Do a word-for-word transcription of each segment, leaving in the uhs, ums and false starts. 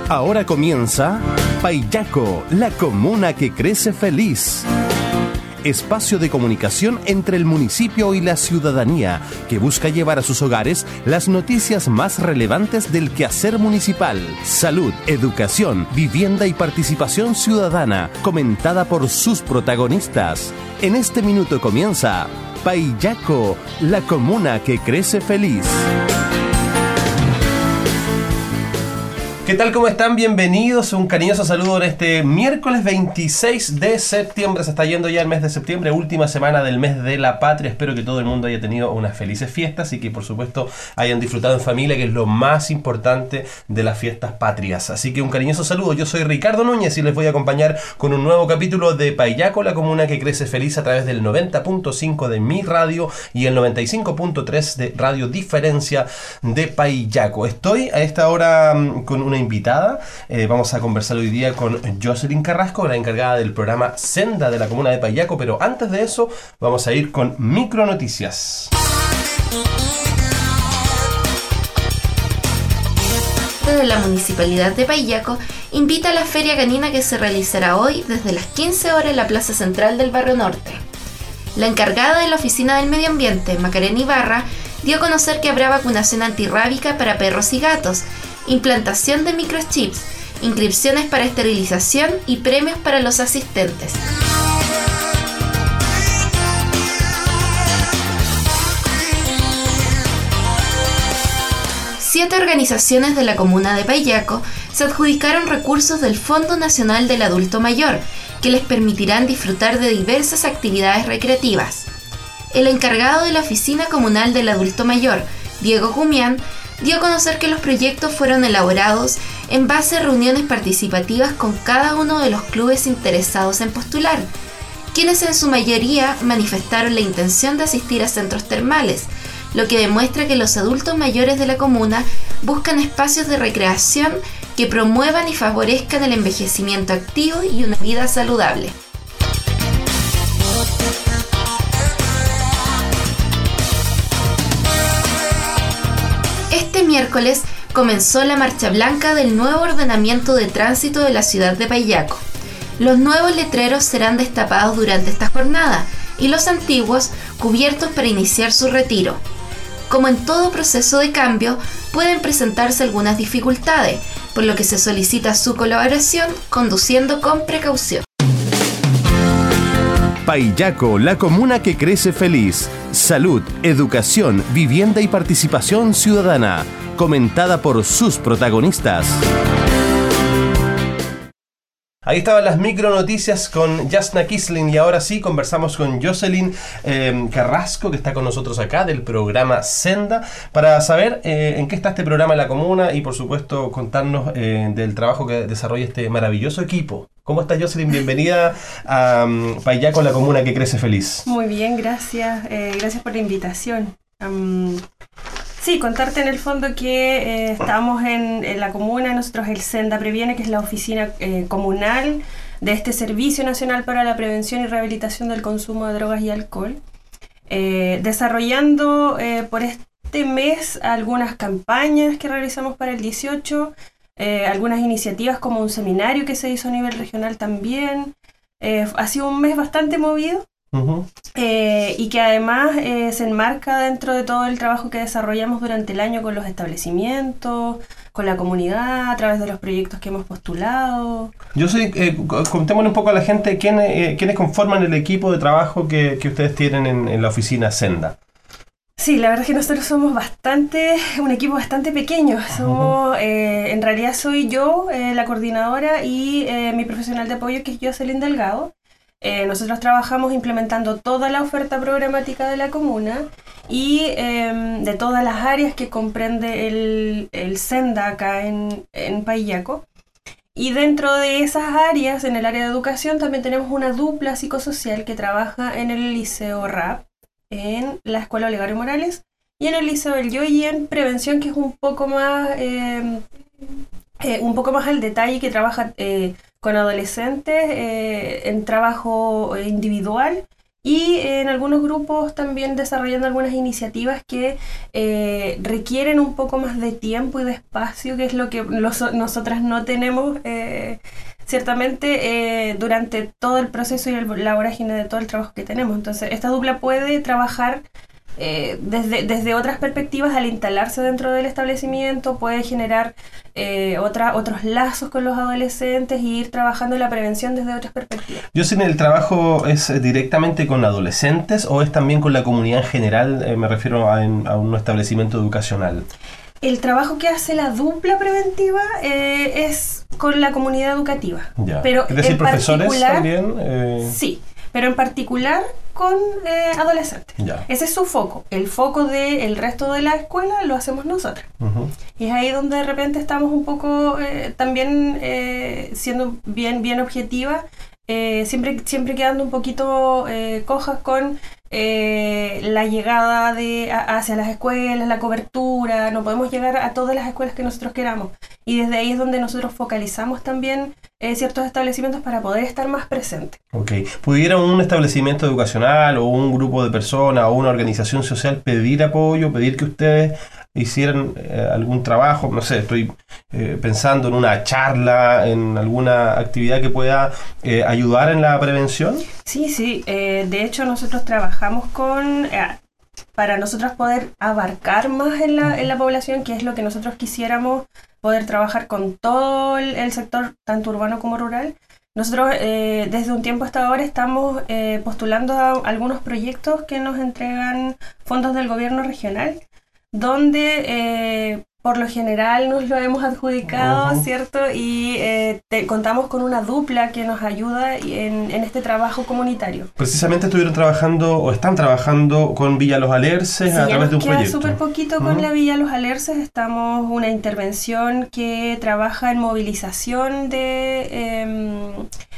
Ahora comienza Paillaco, la comuna que crece feliz. Espacio de comunicación entre el municipio y la ciudadanía, que busca llevar a sus hogares las noticias más relevantes del quehacer municipal. Salud, educación, vivienda y participación ciudadana, comentada por sus protagonistas. En este minuto comienza Paillaco, la comuna que crece feliz. ¿Qué tal? ¿Cómo están? Bienvenidos. Un cariñoso saludo en este miércoles veintiséis de septiembre. Se está yendo ya el mes de septiembre, última semana del mes de la patria. Espero que todo el mundo haya tenido unas felices fiestas y que por supuesto hayan disfrutado en familia, que es lo más importante de las fiestas patrias. Así que un cariñoso saludo. Yo soy Ricardo Núñez y les voy a acompañar con un nuevo capítulo de Paillaco, la comuna que crece feliz, a través del noventa punto cinco de Mi Radio y el noventa y cinco punto tres de Radio Diferencia de Paillaco. Estoy a esta hora con una invitada. Eh, vamos a conversar hoy día con Jocelyn Carrasco, la encargada del programa Senda de la comuna de Paillaco, pero antes de eso vamos a ir con micronoticias. Desde la Municipalidad de Paillaco invita a la Feria Canina, que se realizará hoy desde las quince horas en la Plaza Central del Barrio Norte. La encargada de la Oficina del Medio Ambiente, Macarena Ibarra, dio a conocer que habrá vacunación antirrábica para perros y gatos, implantación de microchips, inscripciones para esterilización y premios para los asistentes. Siete organizaciones de la comuna de Paillaco se adjudicaron recursos del Fondo Nacional del Adulto Mayor, que les permitirán disfrutar de diversas actividades recreativas. El encargado de la Oficina Comunal del Adulto Mayor, Diego Gumián, dio a conocer que los proyectos fueron elaborados en base a reuniones participativas con cada uno de los clubes interesados en postular, quienes en su mayoría manifestaron la intención de asistir a centros termales, lo que demuestra que los adultos mayores de la comuna buscan espacios de recreación que promuevan y favorezcan el envejecimiento activo y una vida saludable. Este miércoles comenzó la marcha blanca del nuevo ordenamiento de tránsito de la ciudad de Paillaco. Los nuevos letreros serán destapados durante esta jornada y los antiguos cubiertos para iniciar su retiro. Como en todo proceso de cambio, pueden presentarse algunas dificultades, por lo que se solicita su colaboración conduciendo con precaución. Paillaco, la comuna que crece feliz. Salud, educación, vivienda y participación ciudadana, comentada por sus protagonistas. Ahí estaban las micronoticias con Jasna Kisling, y ahora sí conversamos con Jocelyn eh, Carrasco, que está con nosotros acá del programa Senda, para saber eh, en qué está este programa en la comuna y por supuesto contarnos eh, del trabajo que desarrolla este maravilloso equipo. ¿Cómo estás, Jocelyn? Bienvenida a um, Paillaco, la comuna que crece feliz. Muy bien, gracias. Eh, gracias por la invitación. Um, sí, contarte en el fondo que eh, estamos en, en la comuna, nosotros el Senda Previene, que es la oficina eh, comunal de este Servicio Nacional para la Prevención y Rehabilitación del Consumo de Drogas y Alcohol, eh, desarrollando eh, por este mes algunas campañas que realizamos para el dieciocho, Eh, algunas iniciativas como un seminario que se hizo a nivel regional también. Eh, ha sido un mes bastante movido uh-huh. eh, y que además eh, se enmarca dentro de todo el trabajo que desarrollamos durante el año con los establecimientos, con la comunidad, a través de los proyectos que hemos postulado. Yo soy, eh, contémosle un poco a la gente quiénes, eh, quiénes conforman el equipo de trabajo que, que ustedes tienen en, en la oficina Senda. Sí, la verdad es que nosotros somos bastante, un equipo bastante pequeño. Somos, eh, en realidad soy yo, eh, la coordinadora, y eh, mi profesional de apoyo, que es Jocelyn Delgado. Eh, nosotros trabajamos implementando toda la oferta programática de la comuna y eh, de todas las áreas que comprende el, el Senda acá en, en Paillaco. Y dentro de esas áreas, en el área de educación, también tenemos una dupla psicosocial que trabaja en el Liceo R A P, en la Escuela Olegario Morales, y en el Liceo del Yoyi en prevención, que es un poco más eh, eh, un poco más al detalle, que trabaja eh, con adolescentes eh, en trabajo individual y eh, en algunos grupos también desarrollando algunas iniciativas que eh, requieren un poco más de tiempo y de espacio, que es lo que los, nosotras no tenemos eh, ciertamente eh, durante todo el proceso y el, la vorágine de todo el trabajo que tenemos. Entonces esta dupla puede trabajar Eh, desde, desde otras perspectivas al instalarse dentro del establecimiento, puede generar eh, otra, otros lazos con los adolescentes y ir trabajando la prevención desde otras perspectivas. Yo sé, ¿el trabajo es directamente con adolescentes o es también con la comunidad en general? Eh, me refiero a, en, a un establecimiento educacional. El trabajo que hace la dupla preventiva eh, es con la comunidad educativa. Ya. Pero es decir, en profesores también. Eh... Sí, pero en particular con eh, adolescentes. Ya. Ese es su foco. El foco del resto de la escuela lo hacemos nosotros. Uh-huh. Y es ahí donde de repente estamos un poco eh, también eh, siendo bien, bien objetiva, eh, siempre, siempre quedando un poquito eh, cojas con eh, la llegada de, a, hacia las escuelas, la cobertura. No podemos llegar a todas las escuelas que nosotros queramos. Y desde ahí es donde nosotros focalizamos también eh, ciertos establecimientos para poder estar más presentes. Ok. ¿Pudiera un establecimiento educacional o un grupo de personas o una organización social pedir apoyo, pedir que ustedes hicieran eh, algún trabajo? No sé, estoy eh, pensando en una charla, en alguna actividad que pueda eh, ayudar en la prevención. Sí, sí. Eh, de hecho, nosotros trabajamos con... Eh, para nosotros poder abarcar más en la, en la población, que es lo que nosotros quisiéramos, poder trabajar con todo el, el sector, tanto urbano como rural. Nosotros eh, desde un tiempo hasta ahora estamos eh, postulando a algunos proyectos que nos entregan fondos del gobierno regional, donde eh, por lo general nos lo hemos adjudicado, uh-huh. ¿cierto? Y eh, te, contamos con una dupla que nos ayuda en, en este trabajo comunitario. Precisamente estuvieron trabajando o están trabajando con Villa Los Alerces sí, a través de un proyecto. Sí, súper poquito con uh-huh. la Villa Los Alerces. Estamos una intervención que trabaja en movilización de eh,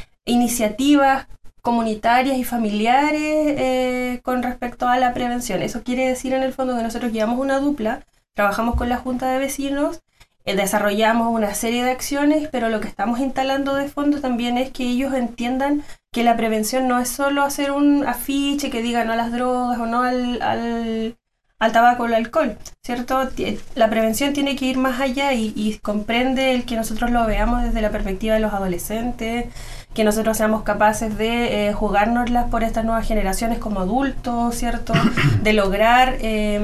iniciativas comunitarias y familiares eh, con respecto a la prevención. Eso quiere decir en el fondo que nosotros llevamos una dupla, trabajamos con la Junta de Vecinos, eh, desarrollamos una serie de acciones, pero lo que estamos instalando de fondo también es que ellos entiendan que la prevención no es solo hacer un afiche que diga no a las drogas o no al, al, al tabaco o al alcohol, ¿cierto? La prevención tiene que ir más allá y, y comprende el que nosotros lo veamos desde la perspectiva de los adolescentes, que nosotros seamos capaces de eh, jugárnoslas por estas nuevas generaciones como adultos, ¿cierto? De lograr eh,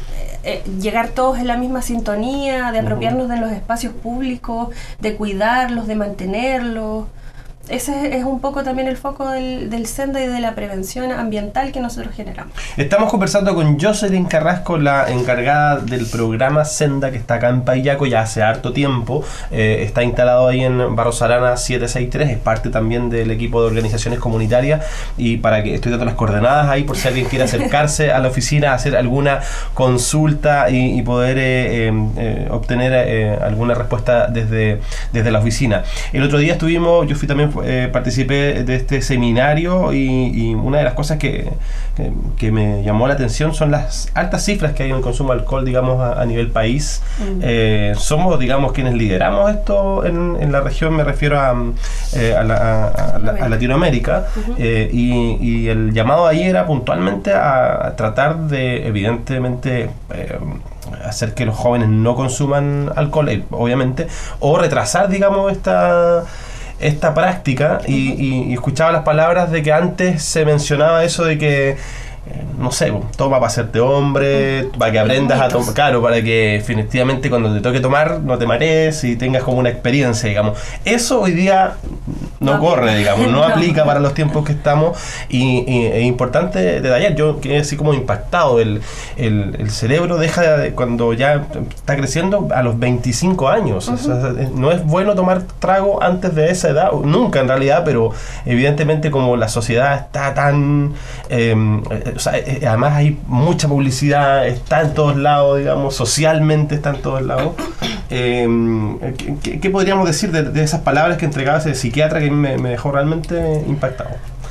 eh, llegar todos en la misma sintonía, de apropiarnos de los espacios públicos, de cuidarlos, de mantenerlos. Ese es un poco también el foco del, del Senda y de la prevención ambiental que nosotros generamos. Estamos conversando con Jocelyn Carrasco, la encargada del programa Senda, que está acá en Paillaco ya hace harto tiempo. Eh, está instalado ahí en Barros Arana setecientos sesenta y tres, es parte también del equipo de organizaciones comunitarias. Y para que estoy dando las coordenadas ahí por si alguien quiere acercarse a la oficina, hacer alguna consulta y, y poder eh, eh, obtener eh, alguna respuesta desde, desde la oficina. El otro día estuvimos, yo fui también Eh, participé de este seminario y, y una de las cosas que, que, que me llamó la atención son las altas cifras que hay en el consumo de alcohol, digamos, a, a nivel país. Mm. Eh, somos, digamos, quienes lideramos esto en, en la región, me refiero a, eh, a, la, a, a, la, a Latinoamérica. Uh-huh. eh, y, y el llamado ahí era puntualmente a, a tratar de, evidentemente, eh, hacer que los jóvenes no consuman alcohol, eh, obviamente, o retrasar, digamos, esta... esta práctica y, y, y escuchaba las palabras de que antes se mencionaba eso de que eh, no sé, toma para hacerte hombre, para que aprendas a tomar, claro, para que definitivamente cuando te toque tomar no te marees y tengas como una experiencia, digamos. Eso hoy día no, no corre, digamos, no, no aplica para los tiempos que estamos y, y es importante detallar, yo quedé así como impactado, el, el, el cerebro deja de, cuando ya está creciendo a los veinticinco años, uh-huh. O sea, no es bueno tomar trago antes de esa edad, nunca en realidad, pero evidentemente como la sociedad está tan... Eh, o sea, eh, además hay mucha publicidad, está en todos lados, digamos, socialmente está en todos lados. Eh, ¿qué, ¿Qué podríamos decir de, de esas palabras que entregaba ese psiquiatra que me, me dejó realmente impactado?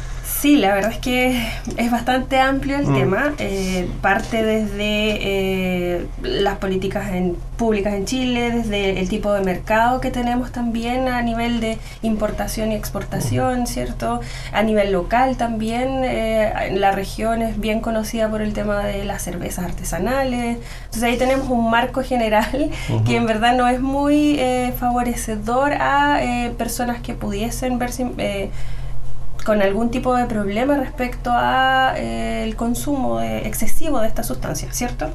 Sí, la verdad es que es bastante amplio el Mm. tema. Eh, parte desde eh, las políticas en, públicas en Chile, desde el tipo de mercado que tenemos también a nivel de importación y exportación, ¿cierto? A nivel local también, eh, la región es bien conocida por el tema de las cervezas artesanales. Entonces ahí tenemos un marco general Ujú. que en verdad no es muy eh, favorecedor a eh, personas que pudiesen verse eh, con algún tipo de problema respecto a eh, el consumo de- excesivo de esta sustancia, ¿cierto?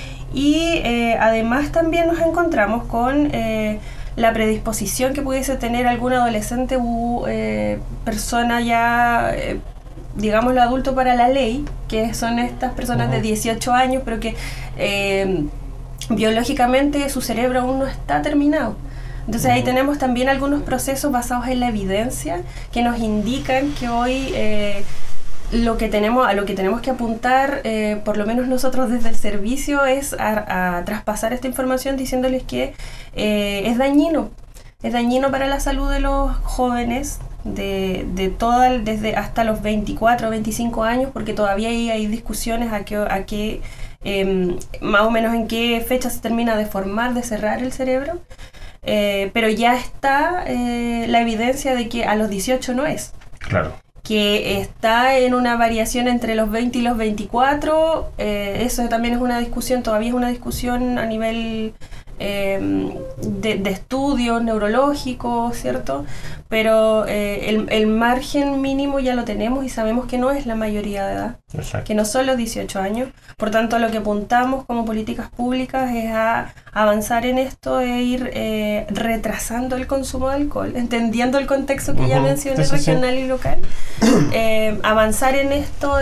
Y eh, además también nos encontramos con eh, la predisposición que pudiese tener algún adolescente u eh, persona ya, eh, digámoslo, adulto para la ley, que son estas personas Ujú. de dieciocho años, pero que eh, biológicamente su cerebro aún no está terminado. Entonces ahí Ujú. tenemos también algunos procesos basados en la evidencia que nos indican que hoy eh, lo que tenemos, a lo que tenemos que apuntar, eh, por lo menos nosotros desde el servicio, es a, a traspasar esta información diciéndoles que eh, es dañino, es dañino para la salud de los jóvenes, de, de toda, desde hasta los veinticuatro o veinticinco años, porque todavía ahí hay discusiones a qué, a qué eh, más o menos en qué fecha se termina de formar, de cerrar el cerebro. Eh, pero ya está eh, la evidencia de que a los dieciocho no es, Claro. que está en una variación entre los veinte y los veinticuatro. Eh, eso también es una discusión, todavía es una discusión a nivel eh, de, de estudios neurológicos, ¿cierto? Pero eh, el, el margen mínimo ya lo tenemos y sabemos que no es la mayoría de edad, Exacto. que no son los dieciocho años. Por tanto, lo que apuntamos como políticas públicas es a avanzar en esto e ir eh, retrasando el consumo de alcohol, entendiendo el contexto que ya Ujú, mencioné, sí, sí, sí. regional y local. Eh, avanzar en esto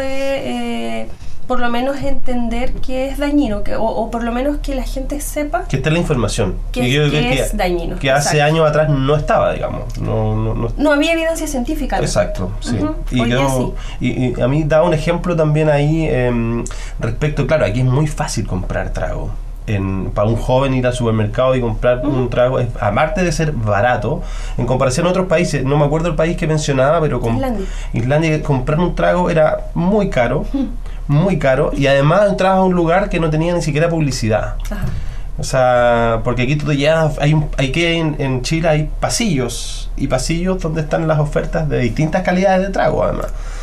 de, eh, por lo menos, entender que es dañino, que, o, o por lo menos que la gente sepa Que está la información. que, Y yo que creo que, es dañino. que hace Exacto. años atrás no estaba, digamos. No, no, no No había evidencia científica. ¿no? Exacto, sí. Ujú. Y, Hoy día creo- y, y a mí da un ejemplo también ahí em, respecto, claro, aquí es muy fácil comprar trago. En, para un joven ir al supermercado y comprar Ujú. un trago, es, aparte de ser barato, en comparación a otros países, no me acuerdo el país que mencionaba, pero con Islandia. Islandia, comprar un trago era muy caro, muy caro, y además entrabas a un lugar que no tenía ni siquiera publicidad. Ajá. O sea, porque aquí tú te llevas, hay, un- hay que en, en Chile hay pasillos y pasillos donde están las ofertas de distintas calidades de trago, además,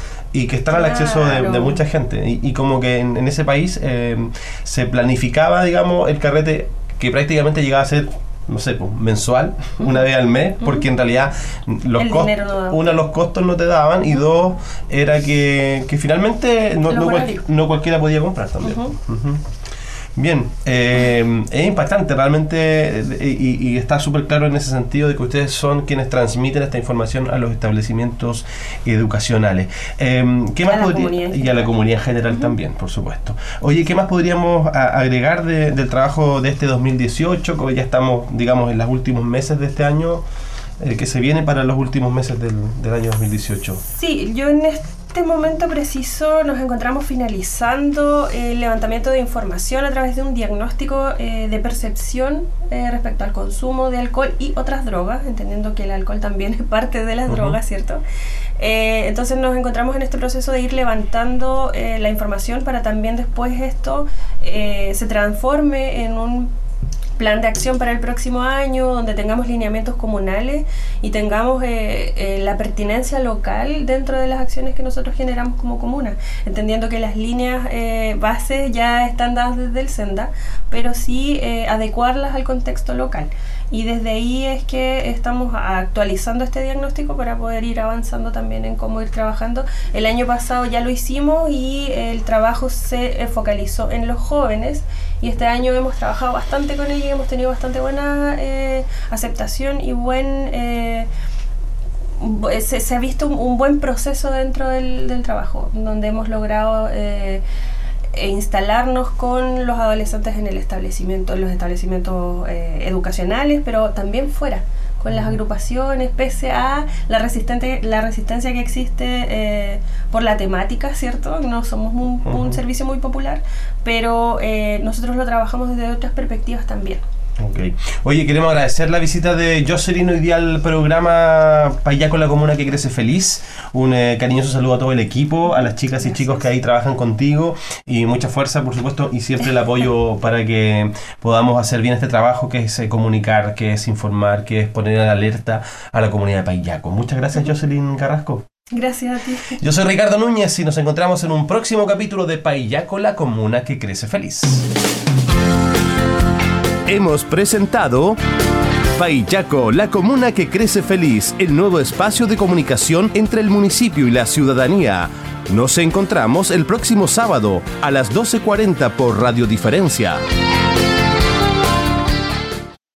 y que están al acceso de, Claro. de mucha gente. Y, y como que en, en ese país eh, se planificaba, digamos, el carrete que prácticamente llegaba a ser, no sé, pues, mensual, una vez al mes, porque en realidad los El costos, dinero no daba. una, los costos no te daban, y dos, era que, que finalmente no, Los no, cual- horarios. no cualquiera podía comprar también. Ujú. Ujú. Bien, eh, es impactante realmente, eh, y, y está súper claro en ese sentido de que ustedes son quienes transmiten esta información a los establecimientos educacionales. Eh, ¿qué A más la podría- comunidad en y a la general. comunidad en general también, por supuesto. Oye, ¿qué más podríamos a- agregar de- del trabajo de este dos mil dieciocho? Que ya estamos, digamos, en los últimos meses de este año, eh, que se viene para los últimos meses del, del año dos mil dieciocho. Sí, yo en este momento preciso nos encontramos finalizando el levantamiento de información a través de un diagnóstico eh, de percepción eh, respecto al consumo de alcohol y otras drogas, entendiendo que el alcohol también es parte de las Ujú. drogas, ¿cierto? Eh, entonces nos encontramos en este proceso de ir levantando eh, la información para también después esto eh, se transforme en un plan de acción para el próximo año, donde tengamos lineamientos comunales y tengamos eh, eh, la pertinencia local dentro de las acciones que nosotros generamos como comuna, entendiendo que las líneas eh, bases ya están dadas desde el Senda, pero sí eh, adecuarlas al contexto local. Y desde ahí es que estamos actualizando este diagnóstico para poder ir avanzando también en cómo ir trabajando. El año pasado ya lo hicimos y el trabajo se eh, focalizó en los jóvenes, y este año hemos trabajado bastante con ellos y hemos tenido bastante buena eh, aceptación y buen eh, bu- se, se ha visto un, un buen proceso dentro del, del trabajo, donde hemos logrado eh, e instalarnos con los adolescentes en el establecimiento, en los establecimientos eh, educacionales, pero también fuera, con las agrupaciones, pese a la resistente, la resistencia que existe eh, por la temática, ¿cierto? No somos un, un Ujú. servicio muy popular, pero eh, nosotros lo trabajamos desde otras perspectivas también. Okay. Oye, queremos agradecer la visita de Jocelyn hoy día al programa Paillaco, la comuna que crece feliz. Un eh, cariñoso saludo a todo el equipo, a las chicas y Gracias. chicos que ahí trabajan contigo, y mucha fuerza, por supuesto, y siempre el apoyo para que podamos hacer bien este trabajo, que es eh, comunicar, que es informar, que es poner en alerta a la comunidad de Paillaco. Muchas gracias, Jocelyn Carrasco. Gracias a ti. Yo soy Ricardo Núñez y nos encontramos en un próximo capítulo de Paillaco, la comuna que crece feliz. Hemos presentado Paillaco, la comuna que crece feliz, el nuevo espacio de comunicación entre el municipio y la ciudadanía. Nos encontramos el próximo sábado a las doce cuarenta por Radio Diferencia.